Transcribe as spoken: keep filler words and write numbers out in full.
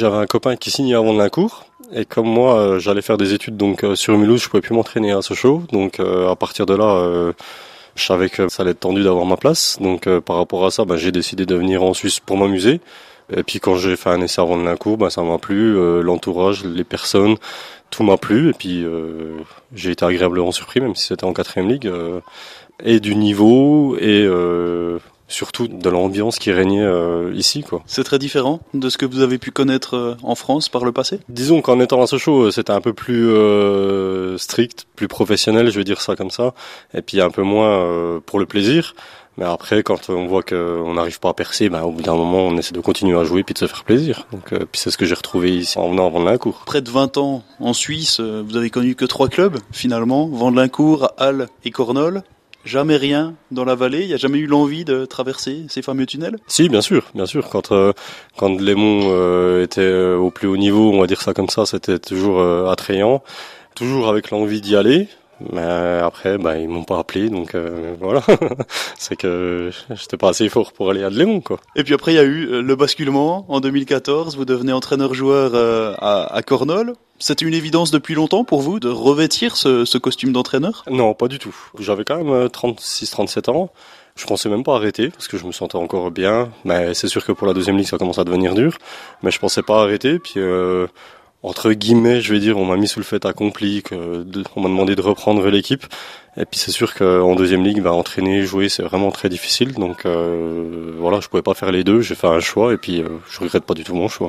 j'avais un copain qui signait à Vandencourt. Et comme moi, euh, j'allais faire des études donc euh, sur Mulhouse, je pouvais plus m'entraîner à Sochaux. Donc euh, à partir de là, euh, je savais que ça allait être tendu d'avoir ma place. Donc euh, par rapport à ça, bah, j'ai décidé de venir en Suisse pour m'amuser. Et puis quand j'ai fait un essai à Vandencourt, bah, ça m'a plu. Euh, l'entourage, les personnes, tout m'a plu. Et puis euh, j'ai été agréablement surpris, même si c'était en quatrième ligue. Euh, et du niveau et euh, surtout de l'ambiance qui régnait euh, ici, quoi. C'est très différent de ce que vous avez pu connaître euh, en France par le passé ? Disons qu'en étant à Sochaux, c'était un peu plus euh, strict, plus professionnel, je vais dire ça comme ça, et puis un peu moins euh, pour le plaisir. Mais après, quand on voit qu'on n'arrive pas à percer, ben, au bout d'un moment, on essaie de continuer à jouer puis de se faire plaisir. Donc, euh, puis c'est ce que j'ai retrouvé ici en venant à Vandencourt. Près de vingt ans en Suisse, euh, vous avez connu que trois clubs, finalement, Vandencourt, Halle et Cornol. Jamais rien dans la vallée, il n'y a jamais eu l'envie de traverser ces fameux tunnels ? Si, bien sûr, bien sûr. Quand euh, quand Lémont euh, était euh, au plus haut niveau, on va dire ça comme ça, c'était toujours euh, attrayant, toujours avec l'envie d'y aller. Mais après, bah ils m'ont pas appelé, donc euh, voilà. C'est que j'étais pas assez fort pour aller à Lémont, quoi. Et puis après, il y a eu le basculement en deux mille quatorze. Vous devenez entraîneur-joueur euh, à, à Cornol. C'était une évidence depuis longtemps pour vous de revêtir ce, ce costume d'entraîneur ? Non, pas du tout. J'avais quand même trente-six trente-sept ans. Je pensais même pas arrêter parce que je me sentais encore bien. Mais c'est sûr que pour la deuxième ligue, ça commence à devenir dur. Mais je pensais pas arrêter. Puis euh, entre guillemets, je vais dire, on m'a mis sous le fait accompli, que de, on m'a demandé de reprendre l'équipe. Et puis c'est sûr qu'en deuxième ligue, bah, entraîner, jouer, c'est vraiment très difficile. Donc euh, voilà, je pouvais pas faire les deux. J'ai fait un choix et puis euh, je regrette pas du tout mon choix.